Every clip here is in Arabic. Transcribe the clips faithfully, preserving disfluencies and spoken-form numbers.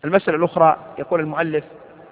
المسألة الأخرى يقول المؤلف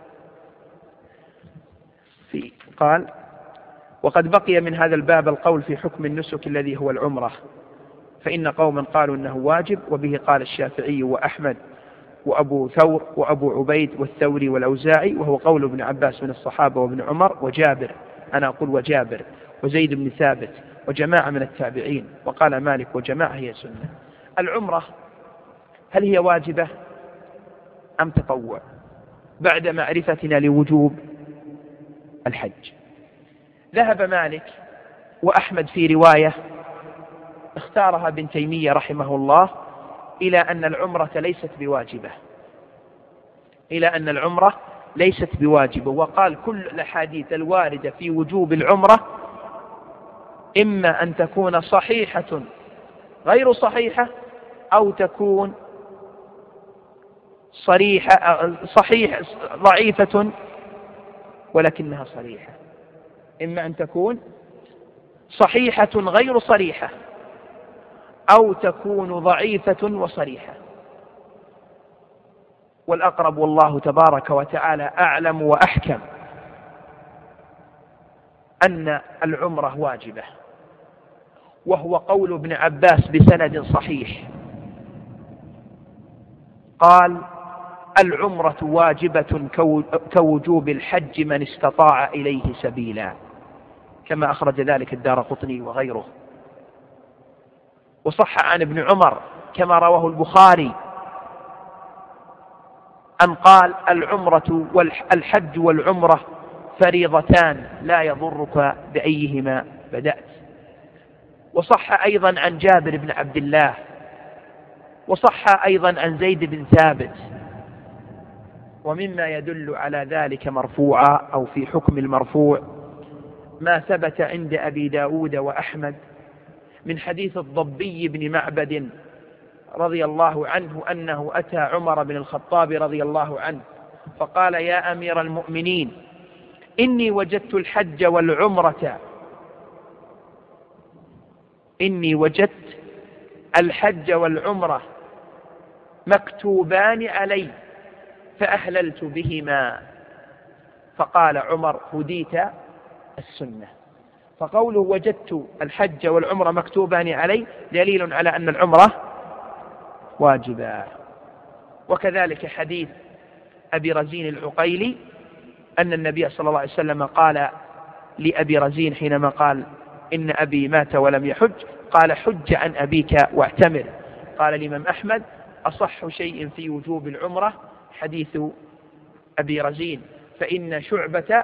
في قال: وقد بقي من هذا الباب القول في حكم النسك الذي هو العمرة، فإن قوما قالوا إنه واجب، وبه قال الشافعي وأحمد وأبو ثور وأبو عبيد والثوري والأوزاعي، وهو قول ابن عباس من الصحابة وابن عمر وجابر، أنا أقول وجابر وزيد بن ثابت وجماعة من التابعين، وقال مالك وجماعة هي سنة. العمرة هل هي واجبة أم تطوع بعد معرفتنا لوجوب الحج؟ ذهب مالك وأحمد في رواية اختارها ابن تيمية رحمه الله إلى أن العمرة ليست بواجبة، إلى أن العمرة ليست بواجبة، وقال كل الأحاديث الواردة في وجوب العمرة إما أن تكون صحيحة غير صحيحة أو تكون صريحة صحيحة ضعيفة ولكنها صريحة، إما أن تكون صحيحة غير صريحة أو تكون ضعيفة وصريحة. والأقرب والله تبارك وتعالى أعلم وأحكم أن العمرة واجبة، وهو قول ابن عباس بسند صحيح قال: العمرة واجبة كوجوب الحج من استطاع إليه سبيلا، كما أخرج ذلك الدارقطني وغيره. وصح عن ابن عمر كما رواه البخاري أن قال: العمرة والحج والعمرة فريضتان لا يضرك بأيهما بدأت. وصح أيضا عن جابر بن عبد الله، وصح أيضا عن زيد بن ثابت. ومما يدل على ذلك مرفوعا أو في حكم المرفوع ما ثبت عند أبي داود وأحمد من حديث الضبي بن معبد رضي الله عنه أنه أتى عمر بن الخطاب رضي الله عنه فقال: يا أمير المؤمنين، إني وجدت الحج والعمرة إني وجدت الحج والعمرة مكتوبان علي فأهللت بهما. فقال عمر: هديت السنة. فقوله وجدت الحج والعمرة مكتوبان علي دليل على أن العمرة واجبة. وكذلك حديث أبي رزين العقيلي أن النبي صلى الله عليه وسلم قال لأبي رزين حينما قال: إن أبي مات ولم يحج، قال: حج عن أبيك واعتمر. قال الإمام أحمد: أصح شيء في وجوب العمرة حديث أبي رزين، فإن شعبة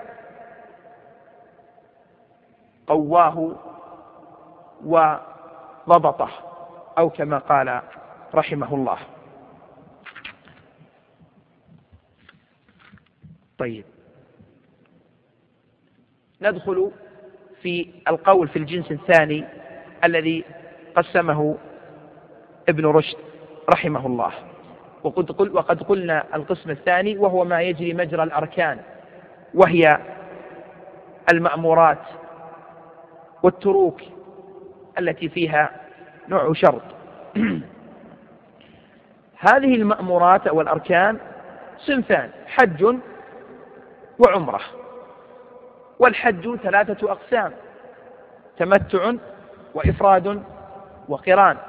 قواه وضبطه، أو كما قال رحمه الله. طيب، ندخل في القول في الجنس الثاني الذي قسمه ابن رشد رحمه الله. وقد, قل وقد قلنا القسم الثاني وهو ما يجري مجرى الأركان، وهي المأمورات والتروك التي فيها نوع شرط. هذه المأمورات والأركان صنفان: حج وعمرة. والحج ثلاثة أقسام: تمتع وإفراد وقران.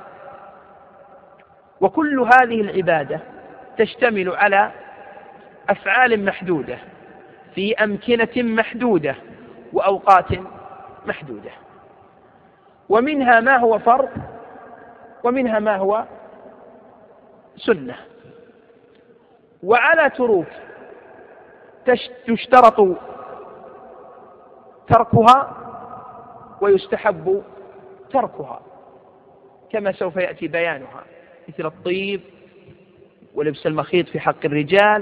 وكل هذه العبادة تشتمل على أفعال محدودة في أمكنة محدودة وأوقات محدودة، ومنها ما هو فرض ومنها ما هو سنة. وعلى تروك تشترط تركها ويستحب تركها، كما سوف يأتي بيانها، مثل الطيب ولبس المخيط في حق الرجال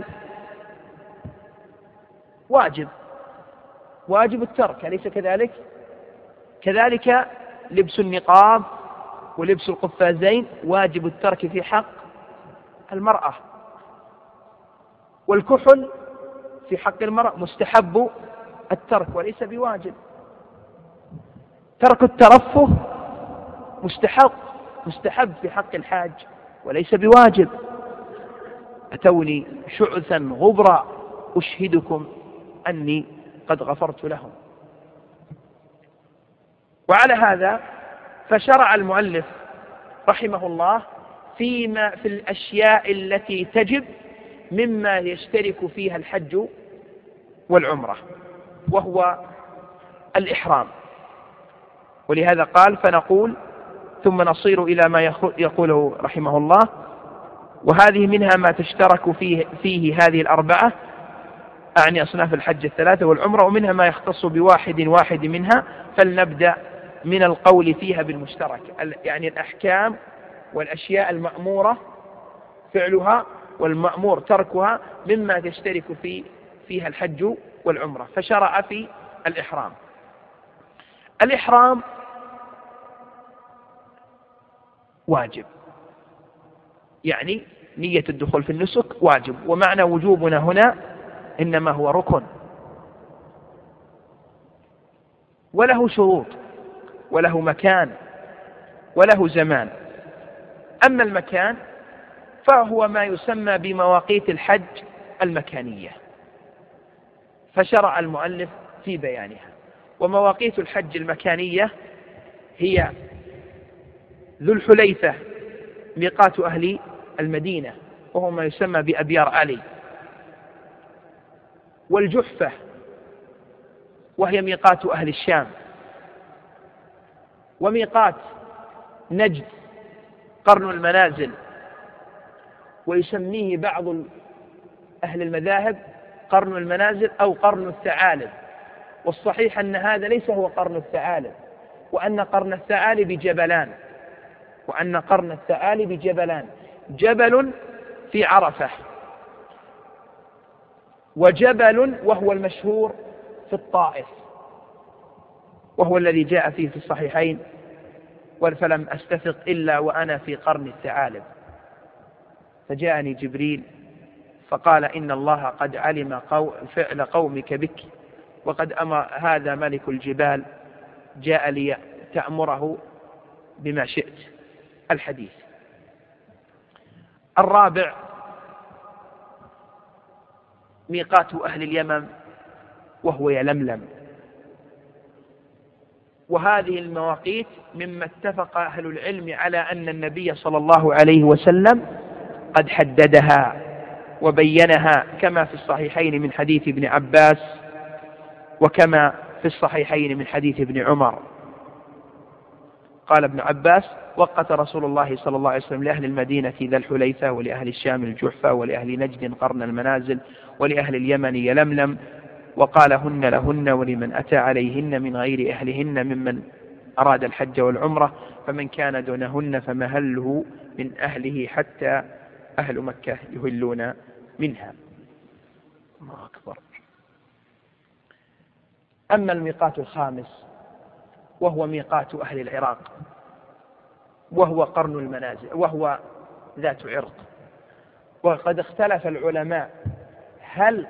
واجب واجب الترك، أليس كذلك؟ كذلك لبس النقاب ولبس القفازين واجب الترك في حق المرأة، والكحل في حق المرأة مستحب الترك وليس بواجب. ترك الترفه مستحب مستحب في حق الحاج وليس بواجب. أتوني شعثا غبرا أشهدكم أني قد غفرت لهم. وعلى هذا فشرع المؤلف رحمه الله فيما في الأشياء التي تجب مما يشترك فيها الحج والعمرة، وهو الإحرام. ولهذا قال: فنقول ثم نصير إلى ما يقوله رحمه الله: وهذه منها ما تشترك فيه, فيه هذه الأربعة، أعني أصناف الحج الثلاثة والعمرة، ومنها ما يختص بواحد واحد منها. فلنبدأ من القول فيها بالمشترك، يعني الأحكام والأشياء المأمورة فعلها والمأمور تركها مما تشترك في فيها الحج والعمرة. فشرع في الإحرام. الإحرام واجب، يعني نية الدخول في النسك واجب، ومعنى وجوبنا هنا إنما هو ركن، وله شروط وله مكان وله زمان. أما المكان فهو ما يسمى بمواقيت الحج المكانية، فشرع المؤلف في بيانها. ومواقيت الحج المكانية هي ذو الحليفة ميقات أهل المدينة وهو ما يسمى بأبيار علي، والجحفة وهي ميقات أهل الشام، وميقات نجد قرن المنازل، ويسميه بعض أهل المذاهب قرن المنازل أو قرن الثعالب. والصحيح أن هذا ليس هو قرن الثعالب، وأن قرن الثعالب جبلان وأن قرن الثعالب جبلان جبل في عرفة، وجبل وهو المشهور في الطائف، وهو الذي جاء فيه في الصحيحين: فلم أستفق إلا وأنا في قرن الثعالب، فجاءني جبريل فقال: إن الله قد علم قو فعل قومك بك، وقد أمر هذا ملك الجبال جاء لي تأمره بما شئت. الحديث الرابع ميقات أهل اليمن وهو يلملم. وهذه المواقيت مما اتفق أهل العلم على أن النبي صلى الله عليه وسلم قد حددها وبينها، كما في الصحيحين من حديث ابن عباس، وكما في الصحيحين من حديث ابن عمر. قال ابن عباس: وقت رسول الله صلى الله عليه وسلم لأهل المدينة ذا الحليفة، ولأهل الشام الجحفة، ولأهل نجد قرن المنازل، ولأهل اليمن يلملم، وقال: هن لهن ولمن أتى عليهن من غير أهلهن ممن أراد الحج والعمرة، فمن كان دونهن فمهله من أهله حتى أهل مكة يهلون منها. الله أكبر. أما الميقات الخامس وهو ميقات أهل العراق، وهو قرن المنازل، وهو ذات عرق. وقد اختلف العلماء هل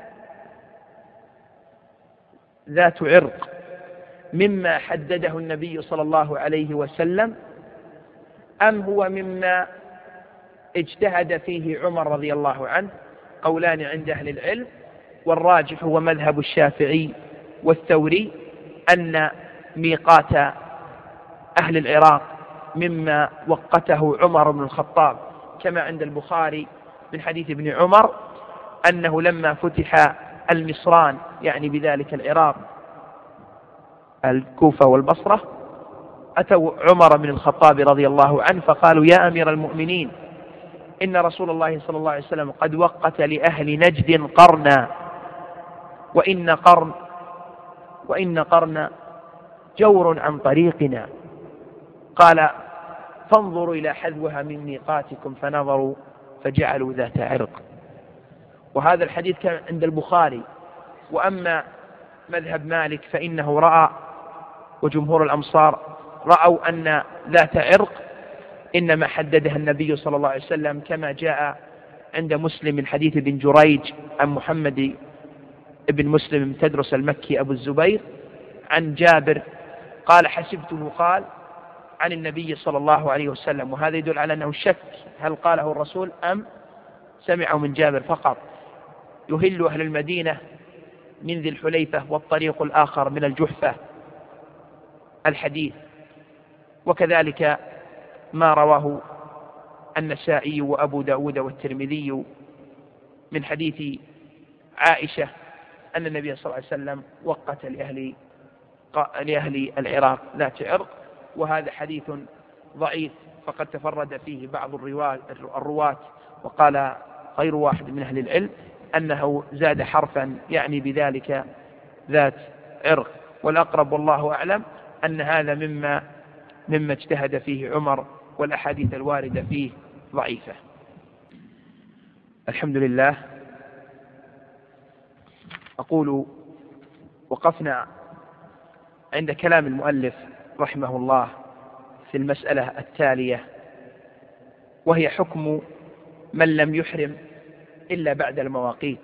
ذات عرق مما حدده النبي صلى الله عليه وسلم أم هو مما اجتهد فيه عمر رضي الله عنه. قولان عند أهل العلم، والراجح هو مذهب الشافعي والثوري أن ميقات أهل العراق مما وقته عمر بن الخطاب، كما عند البخاري من حديث ابن عمر أنه لما فتح المصران، يعني بذلك العراق الكوفة والبصرة، أتوا عمر بن الخطاب رضي الله عنه فقالوا: يا أمير المؤمنين، إن رسول الله صلى الله عليه وسلم قد وقت لأهل نجد قرنا، وإن قرن وإن قرن جور عن طريقنا. قال: فانظروا إلى حذوها من ميقاتكم، فنظروا فجعلوا ذات عرق. وهذا الحديث كان عند البخاري. وأما مذهب مالك فإنه رأى، وجمهور الأمصار رأوا أن ذات عرق إنما حددها النبي صلى الله عليه وسلم، كما جاء عند مسلم من حديث ابن جريج عن محمد ابن مسلم بن تدرس المكي أبو الزبير عن جابر قال: حسبته قال عن النبي صلى الله عليه وسلم. وهذا يدل على أنه شك هل قاله الرسول أم سمعوا من جابر فقط: يهل أهل المدينة من ذي الحليفة والطريق الآخر من الجحفة الحديث. وكذلك ما رواه النسائي وأبو داود والترمذي من حديث عائشة أن النبي صلى الله عليه وسلم وقت لأهل, لأهل العراق ذات عرق، وهذا حديث ضعيف فقد تفرد فيه بعض الرواة، وقال غير واحد من أهل العلم أنه زاد حرفا يعني بذلك ذات عرق. والأقرب والله أعلم أن هذا مما مما اجتهد فيه عمر، والأحاديث الواردة فيه ضعيفة. الحمد لله. أقول وقفنا عند كلام المؤلف رحمه الله في المسألة التالية، وهي حكم من لم يحرم إلا بعد المواقيت.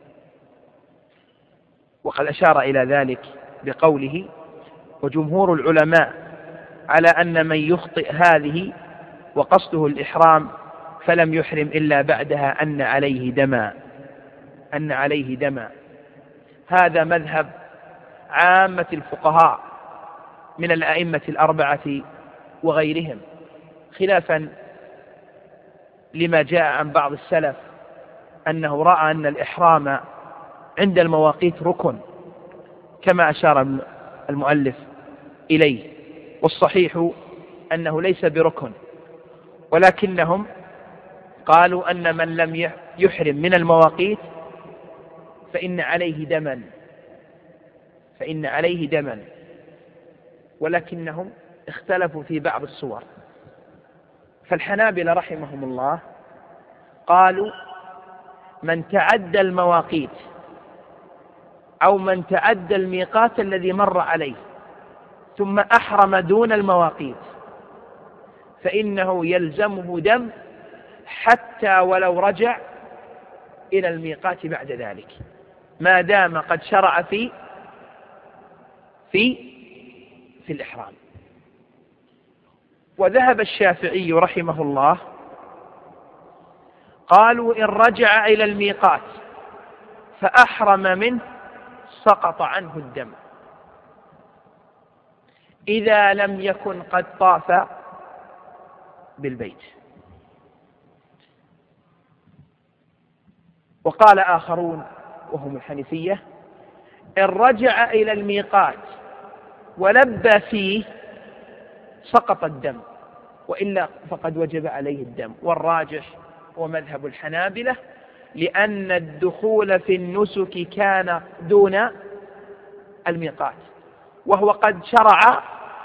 وقد أشار إلى ذلك بقوله: وجمهور العلماء على أن من يخطئ هذه وقصده الإحرام فلم يحرم إلا بعدها أن عليه دما أن عليه دما هذا مذهب عامة الفقهاء من الأئمة الأربعة وغيرهم، خلافا لما جاء عن بعض السلف أنه رأى أن الإحرام عند المواقيت ركن كما أشار المؤلف إليه. والصحيح أنه ليس بركن، ولكنهم قالوا أن من لم يحرم من المواقيت فإن عليه دما فإن عليه دما ولكنهم اختلفوا في بعض الصور. فالحنابلة رحمهم الله قالوا: من تعدى المواقيت أو من تعدى الميقات الذي مر عليه ثم أحرم دون المواقيت فإنه يلزمه دم حتى ولو رجع إلى الميقات بعد ذلك، ما دام قد شرع في في في الإحرام. وذهب الشافعي رحمه الله قالوا: إن رجع إلى الميقات فأحرم منه سقط عنه الدم إذا لم يكن قد طاف بالبيت. وقال آخرون وهم الحنفية: إن رجع إلى الميقات ولبى فيه سقط الدم، وإلا فقد وجب عليه الدم. والراجح هو مذهب الحنابلة، لأن الدخول في النسك كان دون الميقات، وهو قد شرع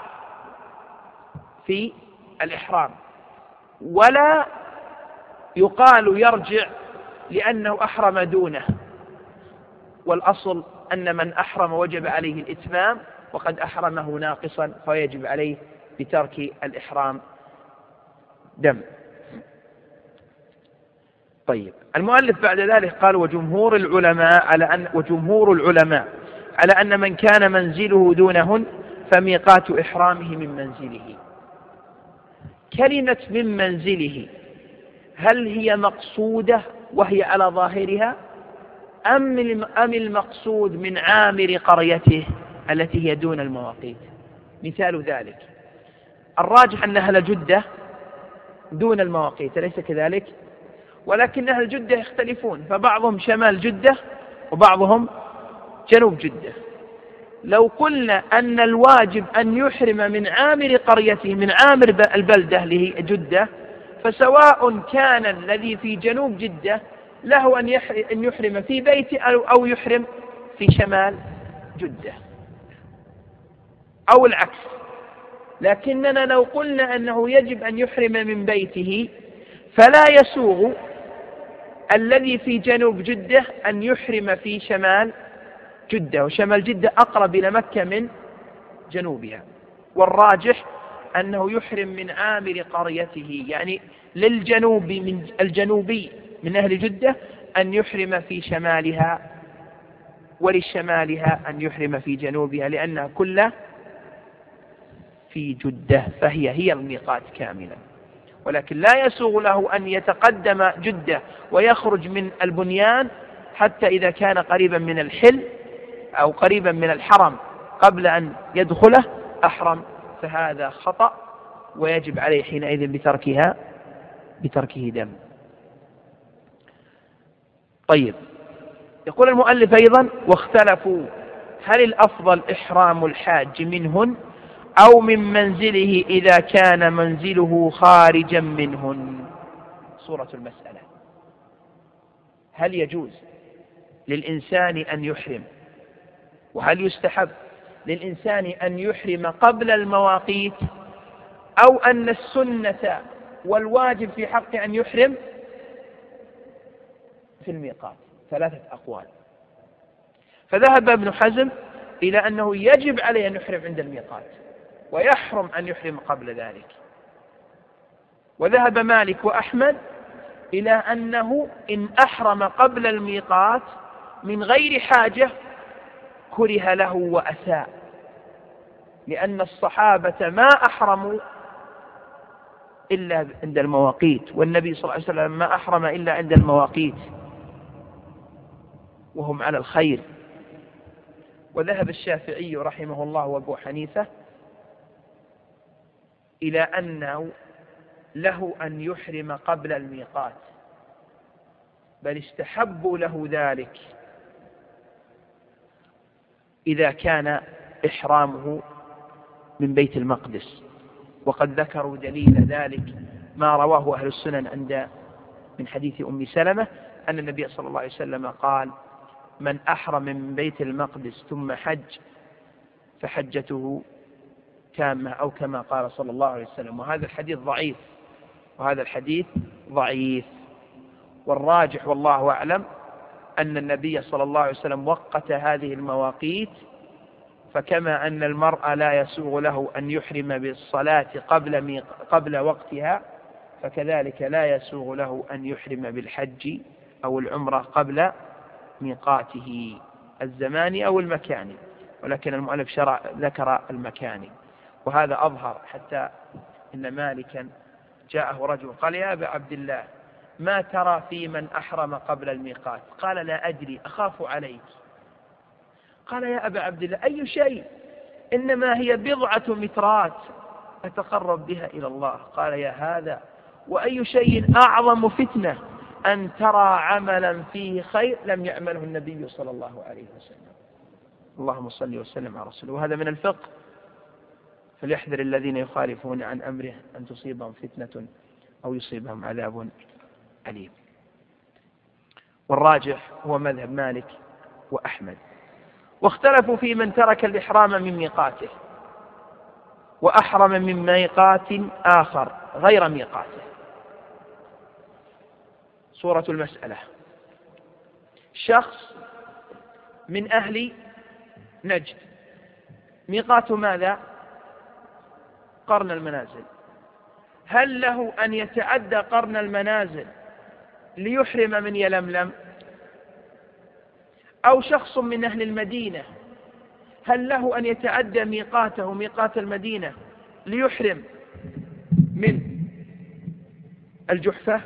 في الإحرام، ولا يقال يرجع لأنه أحرم دونه. والأصل أن من أحرم وجب عليه الإتمام، وقد أحرمه ناقصا فيجب عليه بترك الإحرام دم. طيب، المؤلف بعد ذلك قال: وجمهور العلماء على أن وجمهور العلماء على أن من كان منزله دونهن فميقات إحرامه من منزله. كلمة من منزله هل هي مقصودة وهي على ظاهرها، أم أم المقصود من عامر قريته التي هي دون المواقيت؟ مثال ذلك: الراجح أن أهل جدة دون المواقيت، أليس كذلك؟ ولكن أهل جدة يختلفون، فبعضهم شمال جدة وبعضهم جنوب جدة. لو قلنا أن الواجب أن يحرم من عامر قريته من عامر البلدة اللي هي جدة، فسواء كان الذي في جنوب جدة له أن يحرم في بيته أو يحرم في شمال جدة أو العكس. لكننا لو قلنا أنه يجب أن يحرم من بيته فلا يسوغ الذي في جنوب جدة أن يحرم في شمال جدة، وشمال جدة أقرب إلى مكة من جنوبها. والراجح أنه يحرم من عامر قريته، يعني للجنوب من الجنوبي من أهل جدة أن يحرم في شمالها، وللشمالها أن يحرم في جنوبها، لأنها كلها في جدة، فهي هي الميقات كاملا. ولكن لا يسوغ له أن يتقدم جدة ويخرج من البنيان حتى إذا كان قريبا من الحل أو قريبا من الحرم قبل أن يدخله أحرم، فهذا خطأ ويجب عليه حينئذ بتركها بتركه دم. طيب، يقول المؤلف أيضا: واختلفوا هل الأفضل إحرام الحاج منهن أو من منزله إذا كان منزله خارجا منهن. صورة المسألة: هل يجوز للإنسان أن يحرم، وهل يستحب للإنسان أن يحرم قبل المواقيت، أو أن السنة والواجب في حق أن يحرم في الميقات؟ ثلاثة أقوال. فذهب ابن حزم إلى أنه يجب عليه أن يحرم عند الميقات ويحرم أن يحرم قبل ذلك. وذهب مالك وأحمد إلى أنه إن أحرم قبل الميقات من غير حاجة كره له وأساء، لأن الصحابة ما أحرموا إلا عند المواقيت، والنبي صلى الله عليه وسلم ما أحرم إلا عند المواقيت وهم على الخير. وذهب الشافعي رحمه الله وأبو حنيفة إلى أنه له أن يحرم قبل الميقات، بل استحبوا له ذلك إذا كان إحرامه من بيت المقدس. وقد ذكروا دليل ذلك ما رواه أهل السنن عند من حديث أم سلمة أن النبي صلى الله عليه وسلم قال: من أحرم من بيت المقدس ثم حج فحجته تامة، أو كما قال صلى الله عليه وسلم. وهذا الحديث ضعيف وهذا الحديث ضعيف والراجح والله أعلم أن النبي صلى الله عليه وسلم وقت هذه المواقيت، فكما أن المرء لا يسوغ له أن يحرم بالصلاة قبل قبل وقتها، فكذلك لا يسوغ له أن يحرم بالحج أو العمرة قبل ميقاته الزماني أو المكاني، ولكن المؤلف شرع ذكر المكاني، وهذا أظهر. حتى إن مالكا جاءه رجل قال: يا أبا عبد الله، ما ترى في من أحرم قبل الميقات؟ قال: لا أدري، أخاف عليك. قال: يا أبا عبد الله، أي شيء؟ إنما هي بضعة مترات أتقرب بها إلى الله. قال: يا هذا، وأي شيء أعظم فتنة أن ترى عملا فيه خير لم يعمله النبي صلى الله عليه وسلم. اللهم صل وسلم على رسوله. وهذا من الفقه. فليحذر الذين يخالفون عن أمره أن تصيبهم فتنة أو يصيبهم عذاب أليم. والراجح هو مذهب مالك وأحمد. واختلفوا في من ترك الإحرام من ميقاته وأحرم من ميقات آخر غير ميقاته. صورة المسألة: شخص من أهل نجد، ميقاته ماذا؟ قرن المنازل. هل له أن يتعدى قرن المنازل ليحرم من يلملم؟ أو شخص من أهل المدينة، هل له أن يتعدى ميقاته ميقات المدينة ليحرم من الجحفة؟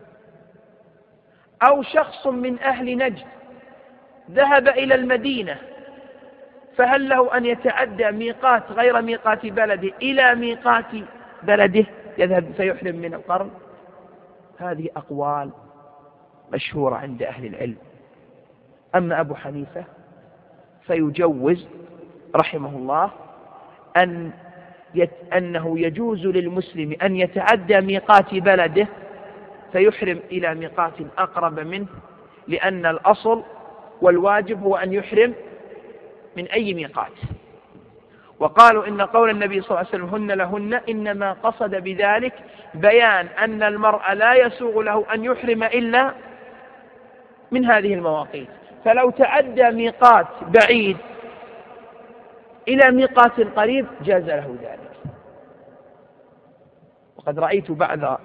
أو شخص من أهل نجد ذهب إلى المدينة، فهل له أن يتعدى ميقات غير ميقات بلده إلى ميقات بلده يذهب فيحرم من القرن؟ هذه أقوال مشهورة عند أهل العلم. أما أبو حنيفة فيجوز رحمه الله أن يت... أنه يجوز للمسلم أن يتعدى ميقات بلده فيحرم إلى ميقات أقرب منه، لأن الأصل والواجب هو أن يحرم من أي ميقات. وقالوا إن قول النبي صلى الله عليه وسلم هن لهن إنما قصد بذلك بيان أن المرء لا يسوغ له أن يحرم إلا من هذه المواقيت. فلو تعدى ميقات بعيد إلى ميقات قريب جاز له ذلك. وقد رأيت بعض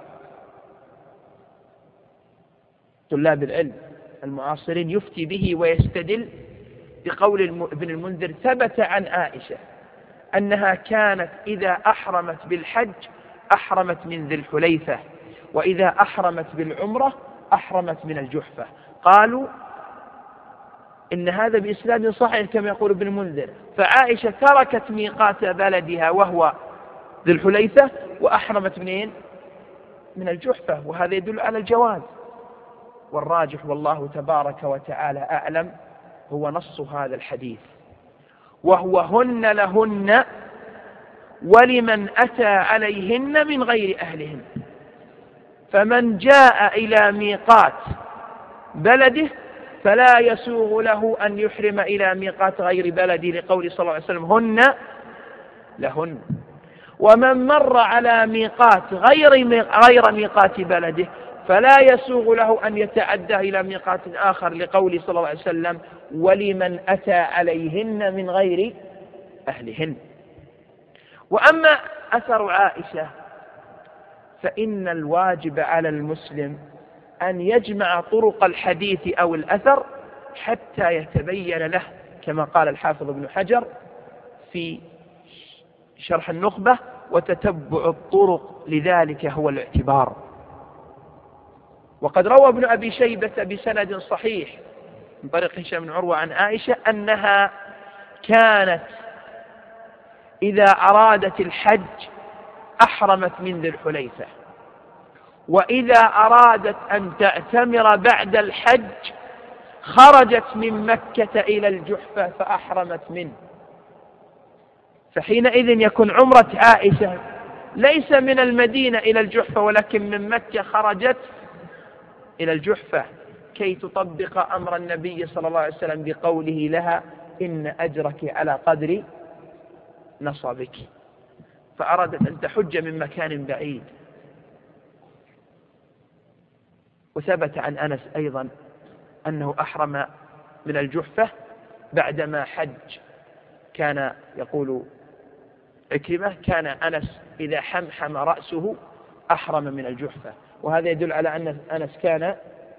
طلاب العلم المعاصرين يفتي به ويستدل بقول ابن المنذر: ثبت عن عائشة أنها كانت إذا أحرمت بالحج أحرمت من ذي الحليفة، وإذا أحرمت بالعمرة أحرمت من الجحفة. قالوا إن هذا بإسناد صحيح كما يقول ابن المنذر، فعائشة تركت ميقات بلدها وهو ذي الحليفة وأحرمت منين؟ من الجحفة، وهذا يدل على الجواز. والراجح والله تبارك وتعالى أعلم هو نص هذا الحديث، وهو هن لهن ولمن أتى عليهن من غير أهلهن. فمن جاء إلى ميقات بلده فلا يسوغ له أن يحرم إلى ميقات غير بلده، لقول صلى الله عليه وسلم هن لهن. ومن مر على ميقات غير غير ميقات بلده فلا يسوغ له أن يتعدى إلى ميقات آخر، لقول صلى الله عليه وسلم ولمن أتى عليهن من غير أهلهن. وأما أثر عائشة فإن الواجب على المسلم أن يجمع طرق الحديث أو الأثر حتى يتبين له، كما قال الحافظ ابن حجر في شرح النخبة: وتتبع الطرق لذلك هو الاعتبار. وقد روى ابن أبي شيبة بسند صحيح من طريق هشام بن عروة عن عائشة أنها كانت إذا أرادت الحج أحرمت من ذي الحليفة، وإذا أرادت أن تعتمر بعد الحج خرجت من مكة إلى الجحفة فأحرمت منه. فحينئذ يكون عمرة عائشة ليس من المدينة إلى الجحفة، ولكن من مكة خرجت إلى الجحفة كي تطبق أمر النبي صلى الله عليه وسلم بقوله لها إن أجرك على قدر نصبك، فأرادت أن تحج من مكان بعيد. وثبت عن أنس أيضا أنه أحرم من الجحفة بعدما حج. كان يقول عكرمة كان أنس إذا حمحم رأسه أحرم من الجحفة، وهذا يدل على أن أنس كان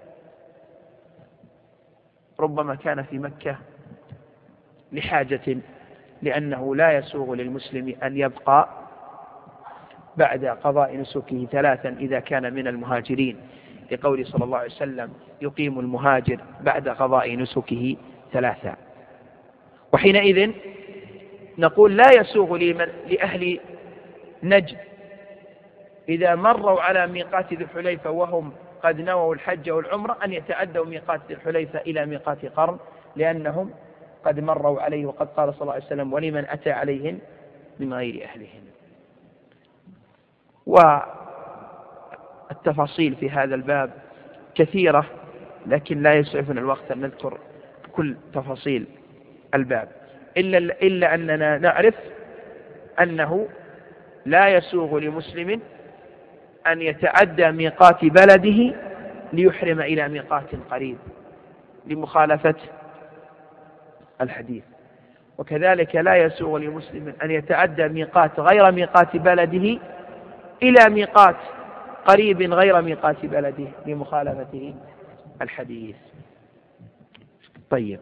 ربما كان في مكة لحاجة، لأنه لا يسوغ للمسلم أن يبقى بعد قضاء نسكه ثلاثا إذا كان من المهاجرين، لقول صلى الله عليه وسلم يقيم المهاجر بعد قضاء نسكه ثلاثا. وحينئذ نقول لا يسوغ لأهل نجد إذا مروا على ميقات ذي الحليفة وهم قد نووا الحج والعمرة أن يتعدوا ميقات ذي الحليفة إلى ميقات قرن، لأنهم قد مروا عليه، وقد قال صلى الله عليه وسلم ولمن أتى عليهن من غير أهلهن. والتفاصيل في هذا الباب كثيرة، لكن لا يسعفنا الوقت أن نذكر كل تفاصيل الباب، إلا, إلا أننا نعرف أنه لا يسوغ لمسلم أن يتعدى ميقات بلده ليحرم إلى ميقات قريب لمخالفة الحديث. وكذلك لا يسوغ لمسلم أن يتعدى ميقات غير ميقات بلده إلى ميقات قريب غير ميقات بلده لمخالفته الحديث. طيب،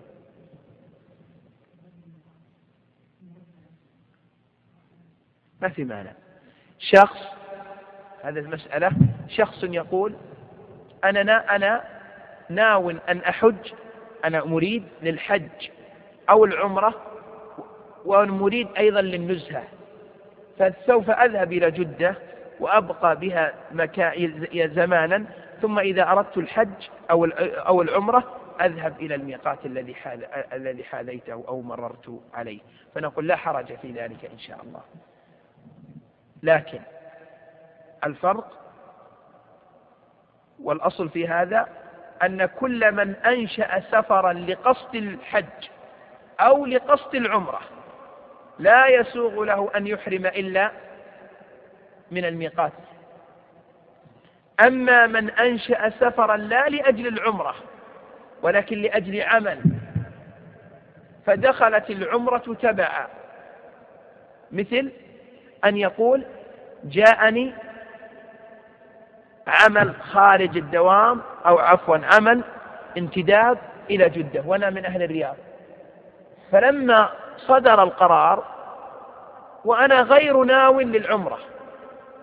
ما في مانع شخص، هذه المسألة، شخص يقول أنا نا أنا ناو أن أحج، أنا مريد للحج أو العمرة ومريد أيضا للنزهة، فسوف أذهب إلى جدة وأبقى بها زمانا، ثم إذا أردت الحج أو أو العمرة أذهب إلى الميقات الذي حال الذي حاليته أو مررت عليه. فنقول لا حرج في ذلك إن شاء الله. لكن الفرق والأصل في هذا أن كل من أنشأ سفرا لقصد الحج أو لقصد العمرة لا يسوغ له أن يحرم إلا من الميقات. أما من أنشأ سفرا لا لأجل العمرة ولكن لأجل عمل، فدخلت العمرة تبعا، مثل أن يقول جاءني عمل خارج الدوام أو عفوا عمل انتداب إلى جدة وأنا من أهل الرياض، فلما صدر القرار وأنا غير ناو للعمرة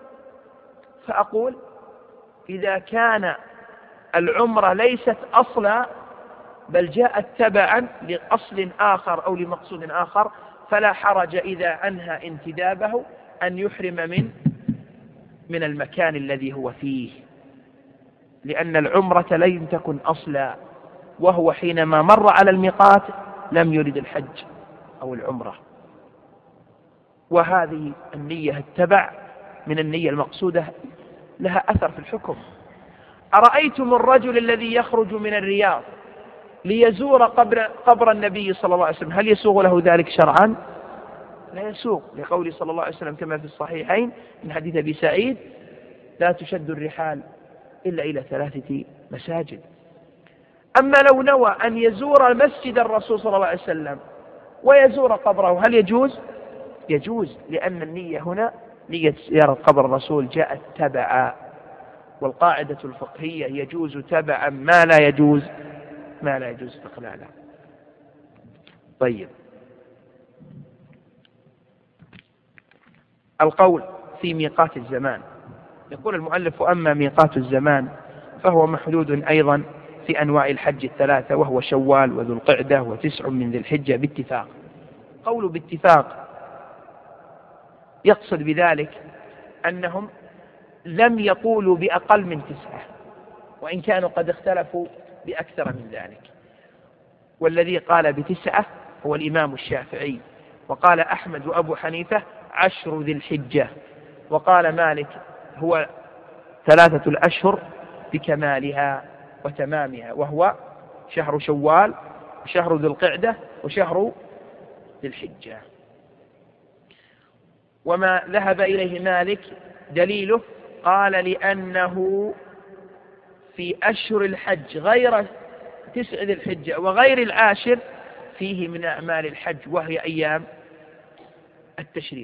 فأقول إذا كان العمرة ليست أصلا بل جاءت تبعا لأصل آخر أو لمقصود آخر، فلا حرج إذا أنهى انتدابه أن يحرم من من المكان الذي هو فيه، لأن العمرة لن تكن أصلا، وهو حينما مر على الميقات لم يرد الحج أو العمرة. وهذه النية التبع من النية المقصودة لها أثر في الحكم. أرأيتم الرجل الذي يخرج من الرياض ليزور قبر, قبر النبي صلى الله عليه وسلم، هل يسوغ له ذلك شرعا؟ لا يسوغ، لقول صلى الله عليه وسلم كما في الصحيحين من حديث أبي سعيد: لا تشد الرحال إلا إلى ثلاثة مساجد. أما لو نوى أن يزور مسجد الرسول صلى الله عليه وسلم ويزور قبره، هل يجوز؟ يجوز، لأن النية هنا نية زيارة قبر الرسول جاءت تبعا، والقاعدة الفقهية يجوز تبعا ما لا يجوز ما لا يجوز استقلالا. طيب، القول في ميقات الزمان. يقول المؤلف: أما ميقات الزمان فهو محدود أيضا في أنواع الحج الثلاثة، وهو شوال وذو القعدة وتسع من ذي الحجة باتفاق. قول باتفاق يقصد بذلك أنهم لم يقولوا بأقل من تسعة، وإن كانوا قد اختلفوا بأكثر من ذلك. والذي قال بتسعة هو الإمام الشافعي، وقال أحمد وأبو حنيفة عشر ذي الحجة، وقال مالك هو ثلاثة الأشهر بكمالها وتمامها، وهو شهر شوال وشهر ذي القعدة وشهر ذي الحجة. وما ذهب إليه مالك دليله قال: لأنه في أشهر الحج غير تسع ذي الحجة وغير العاشر فيه من أعمال الحج، وهي أيام التشريق.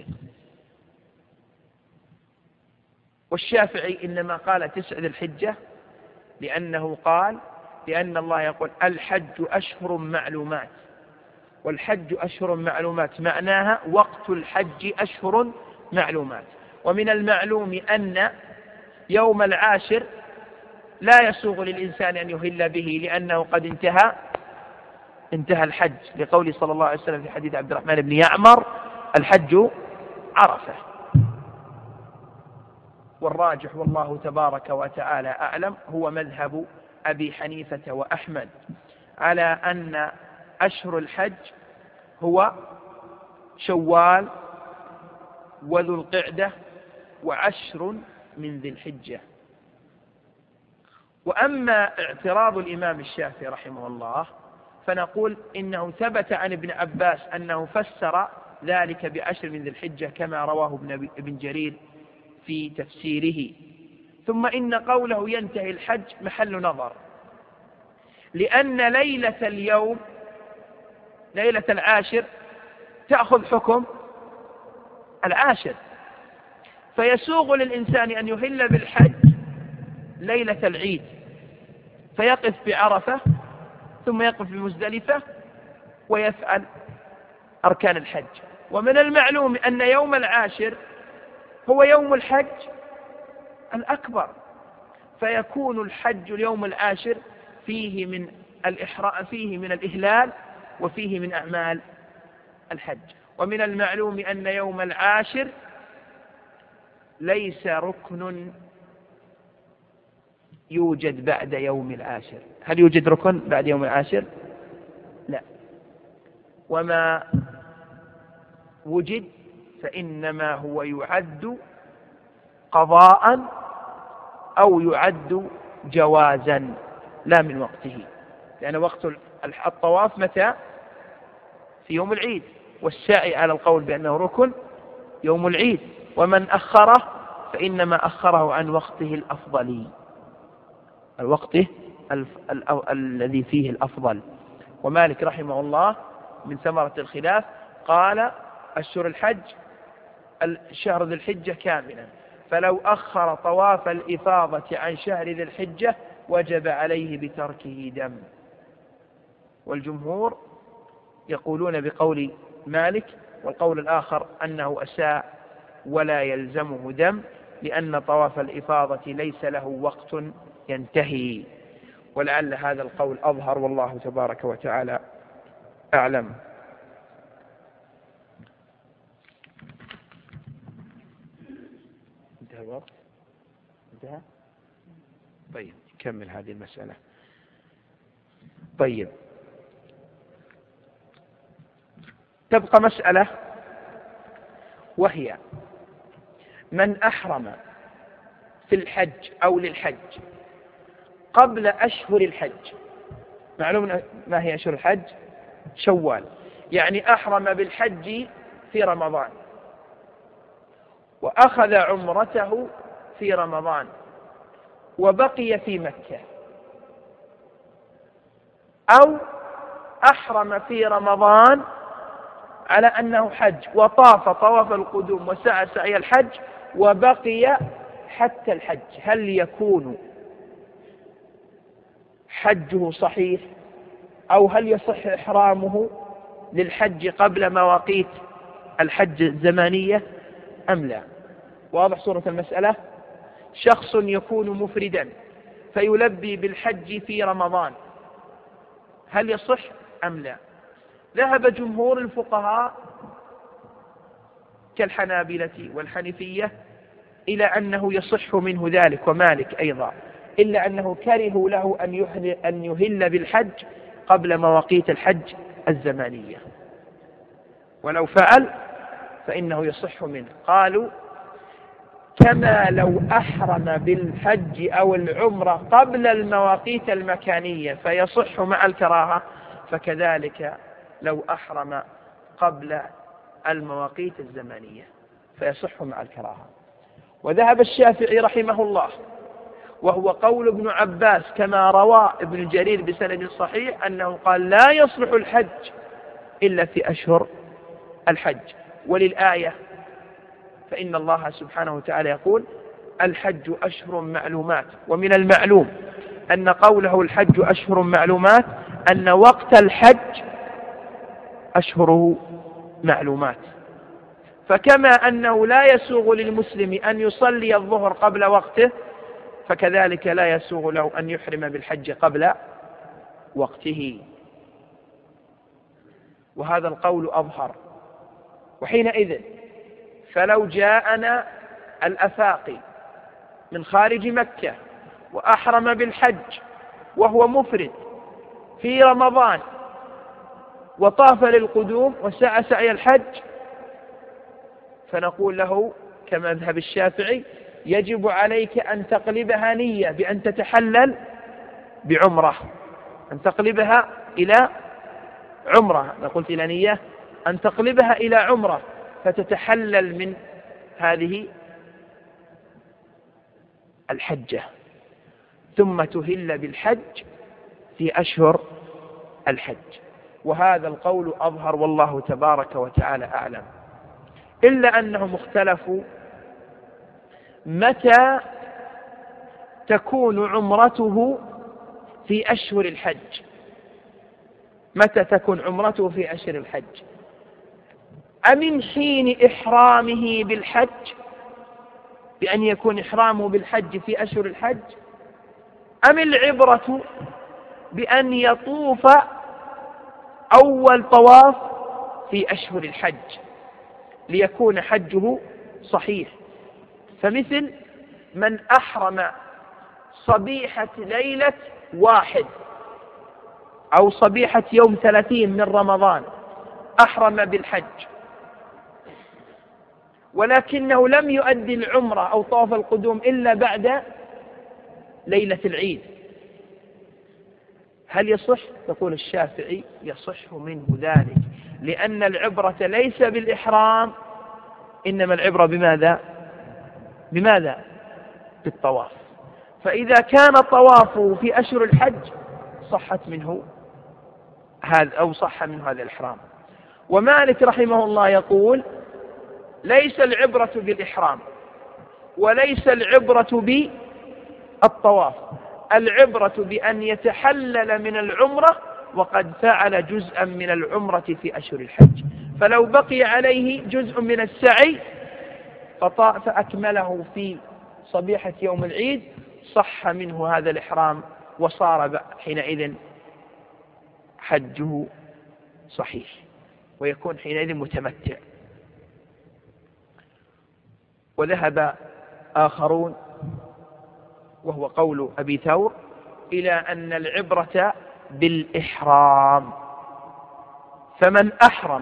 والشافعي إنما قال تسع ذي الحجة لأنه قال لأن الله يقول: الحج أشهر معلومات، والحج أشهر معلومات معناها وقت الحج أشهر معلومات. ومن المعلوم أن يوم العاشر لا يسوغ للإنسان أن يهل به، لأنه قد انتهى انتهى الحج، لقول صلى الله عليه وسلم في حديث عبد الرحمن بن يعمر: الحج عرفة. والراجح والله تبارك وتعالى أعلم هو مذهب أبي حنيفة وأحمد على أن أشهر الحج هو شوال وذو القعدة وعشر من ذي الحجة. وأما اعتراض الإمام الشافعي رحمه الله فنقول إنه ثبت عن ابن عباس أنه فسر ذلك بعشر من ذي الحجة كما رواه ابن جرير في تفسيره. ثم إن قوله ينتهي الحج محل نظر، لأن ليلة اليوم ليلة العاشر تأخذ حكم العاشر، فيسوغ للإنسان أن يهل بالحج ليلة العيد فيقف بعرفة ثم يقف بمزدلفة ويفعل أركان الحج. ومن المعلوم أن يوم العاشر هو يوم الحج الأكبر، فيكون الحج اليوم العاشر فيه من الإحرام فيه من الإهلال وفيه من أعمال الحج. ومن المعلوم أن يوم العاشر ليس ركن يوجد بعد يوم العاشر. هل يوجد ركن بعد يوم العاشر؟ لا. وما وجد فإنما هو يعد قضاء أو يعد جوازا لا من وقته، لأن وقت الطواف متى؟ في يوم العيد، والسعي على القول بأنه ركن يوم العيد، ومن أخره فإنما أخره عن وقته الأفضل، الوقت الذي فيه الأفضل. ومالك رحمه الله من ثمرة الخلاف قال: أشهر الحج الشهر ذي الحجة كاملا، فلو أخر طواف الإفاضة عن شهر ذي الحجة وجب عليه بتركه دم. والجمهور يقولون بقول مالك، والقول الآخر أنه أساء ولا يلزمه دم، لأن طواف الإفاضة ليس له وقت ينتهي. ولعل هذا القول أظهر، والله تبارك وتعالى أعلم. انتهى الوقت؟ انتهى؟ طيب نكمل هذه المسألة. طيب تبقى مسألة، وهي من أحرم في الحج أو للحج قبل أشهر الحج. معلوم ما هي أشهر الحج؟ شوال، يعني أحرم بالحج في رمضان وأخذ عمرته في رمضان وبقي في مكة، أو أحرم في رمضان على أنه حج وطاف طواف القدوم وسعى سعي الحج وبقي حتى الحج، هل يكون حجه صحيح أو هل يصح إحرامه للحج قبل مواقيت الحج الزمانية أم لا؟ واضح صورة المسألة؟ شخص يكون مفردا فيلبي بالحج في رمضان، هل يصح أم لا؟ ذهب جمهور الفقهاء كالحنابلة والحنفية إلى أنه يصح منه ذلك، ومالك أيضا، إلا أنه كره له أن يهل بالحج قبل مواقيت الحج الزمانية، ولو فعل فإنه يصح منه. قالوا كما لو أحرم بالحج أو العمرة قبل المواقيت المكانية فيصح مع الكراهة، فكذلك لو أحرم قبل المواقيت الزمانية فيصح مع الكراهة. وذهب الشافعي رحمه الله، وهو قول ابن عباس كما روى ابن جرير بسند صحيح، أنه قال لا يصلح الحج إلا في أشهر الحج، وللآية فإن الله سبحانه وتعالى يقول الحج أشهر معلومات. ومن المعلوم أن قوله الحج أشهر معلومات أن وقت الحج أشهره معلومات، فكما أنه لا يسوغ للمسلم أن يصلي الظهر قبل وقته، فكذلك لا يسوغ له أن يحرم بالحج قبل وقته، وهذا القول أظهر. وحينئذ فلو جاءنا الأفاقي من خارج مكة وأحرم بالحج وهو مفرد في رمضان وطاف للقدوم وسعى سعي الحج، فنقول له كما ذهب الشافعي يجب عليك أن تقلبها نية بأن تتحلل بعمرة، أن تقلبها إلى عمرة، أنا قلت إلى نية، أن تقلبها إلى عمرة فتتحلل من هذه الحجة، ثم تهل بالحج في أشهر الحج. وهذا القول أظهر، والله تبارك وتعالى أعلم. إلا أنهم اختلفوا متى تكون عمرته في أشهر الحج، متى تكون عمرته في أشهر الحج، أمن حين إحرامه بالحج بأن يكون إحرامه بالحج في أشهر الحج، أم العبرة بأن يطوف أول طواف في أشهر الحج ليكون حجه صحيح؟ فمثل من أحرم صبيحة ليلة واحد أو صبيحة يوم ثلاثين من رمضان أحرم بالحج ولكنه لم يؤدي العمرة أو طواف القدوم إلا بعد ليلة العيد، هل يصح؟ يقول الشافعي يصح منه ذلك، لأن العبرة ليس بالإحرام، إنما العبرة بماذا؟ بماذا؟ بالطواف. فإذا كان طوافه في أشهر الحج صحت منه هذا أو صح منه هذا الإحرام. ومالك رحمه الله يقول ليس العبرة بالإحرام وليس العبرة بالطواف، العبرة بأن يتحلل من العمرة وقد فعل جزءا من العمرة في أشهر الحج، فلو بقي عليه جزء من السعي فأكمله في صبيحة يوم العيد صح منه هذا الإحرام وصار حينئذ حجه صحيح ويكون حينئذ متمتع. وذهب آخرون وهو قول أبي ثور إلى أن العبرة بالإحرام، فمن أحرم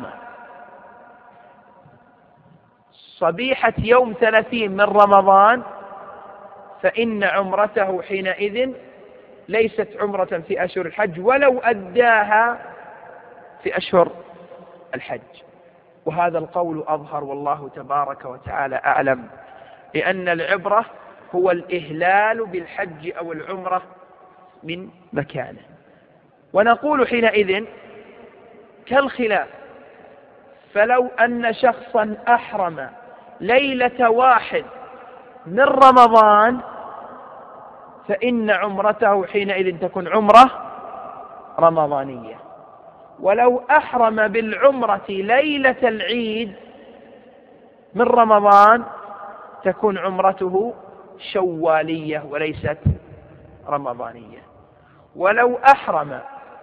صبيحة يوم ثلاثين من رمضان فإن عمرته حينئذ ليست عمرة في أشهر الحج ولو أداها في أشهر الحج. وهذا القول أظهر والله تبارك وتعالى أعلم، لأن العبرة هو الإهلال بالحج أو العمرة من مكانه. ونقول حينئذ كالخلاف، فلو أن شخصا أحرم ليلة واحد من رمضان فإن عمرته حينئذ تكون عمرة رمضانية، ولو أحرم بالعمرة ليلة العيد من رمضان تكون عمرته شوالية وليست رمضانية. ولو أحرم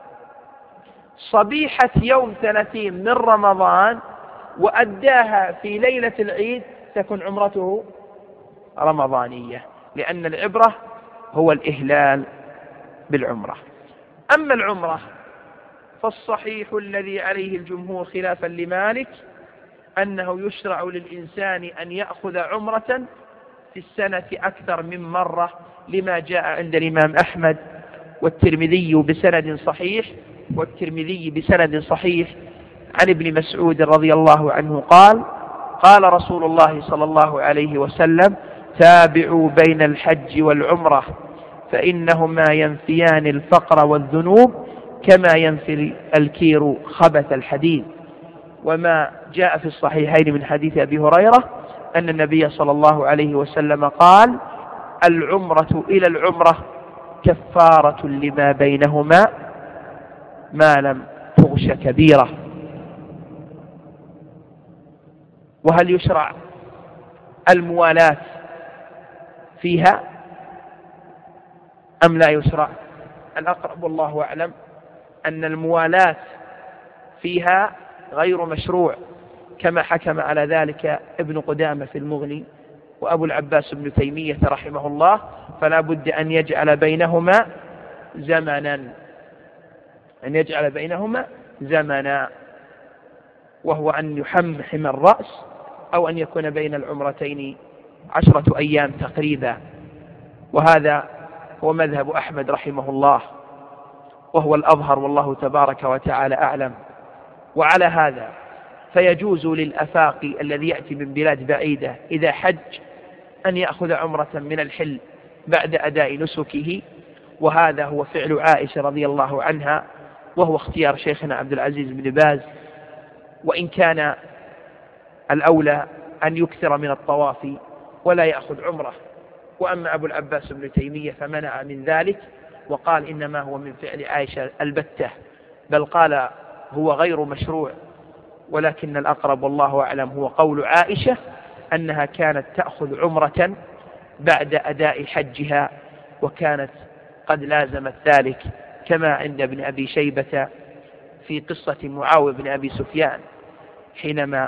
صبيحة يوم ثلاثين من رمضان وأداها في ليلة العيد تكون عمرته رمضانية، لأن العبرة هو الإهلال بالعمرة. أما العمرة فالصحيح الذي عليه الجمهور خلافا لمالك أنه يشرع للإنسان أن يأخذ عمرة في السنة أكثر من مرة، لما جاء عند الإمام أحمد والترمذي بسند صحيح والترمذي بسند صحيح عن ابن مسعود رضي الله عنه قال: قال رسول الله صلى الله عليه وسلم: تابعوا بين الحج والعمرة فإنهما ينفيان الفقر والذنوب كما ينفي الكير خبث الحديد. وما جاء في الصحيحين من حديث أبي هريرة أن النبي صلى الله عليه وسلم قال: العمرة إلى العمرة كفارة لما بينهما ما لم تغش كبيرة. وهل يشرع الموالاة فيها أم لا يشرع؟ الأقرب والله أعلم أن الموالاة فيها غير مشروع، كما حكم على ذلك ابن قدامة في المغني وأبو العباس بن تيمية رحمه الله، فلا بد أن يجعل بينهما زمنا أن يجعل بينهما زمنا وهو أن يحمحم الرأس أو أن يكون بين العمرتين عشرة أيام تقريبا. وهذا هو مذهب أحمد رحمه الله وهو الأظهر والله تبارك وتعالى أعلم. وعلى هذا فيجوز للأفاقي الذي يأتي من بلاد بعيدة إذا حج أن يأخذ عمرة من الحل بعد أداء نسكه، وهذا هو فعل عائشة رضي الله عنها وهو اختيار شيخنا عبد العزيز بن باز، وإن كان الأولى أن يكثر من الطواف ولا يأخذ عمره. وأما أبو العباس بن تيمية فمنع من ذلك وقال إنما هو من فعل عائشة البتة، بل قال هو غير مشروع، ولكن الأقرب والله أعلم هو قول عائشة أنها كانت تأخذ عمرة بعد أداء حجها وكانت قد لازمت ذلك، كما عند ابن أبي شيبة في قصة معاوية بن أبي سفيان حينما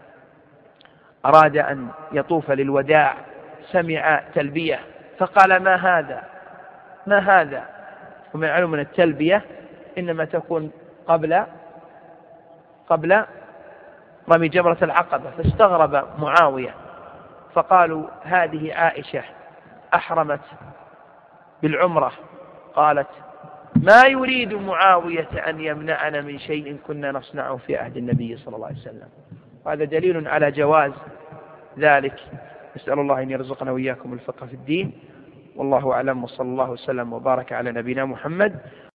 أراد أن يطوف للوداع سمع تلبية فقال: ما هذا ما هذا ومن علم من التلبية إنما تكون قبل قبل رمي جمرة العقبة، فاستغرب معاوية فقالوا: هذه عائشة أحرمت بالعمرة. قالت: ما يريد معاوية أن يمنعنا من شيء كنا نصنعه في عهد النبي صلى الله عليه وسلم. وهذا دليل على جواز ذلك. نسأل الله أن يرزقنا وإياكم الفقه في الدين، والله أعلم، وصلى الله وسلم وبارك على نبينا محمد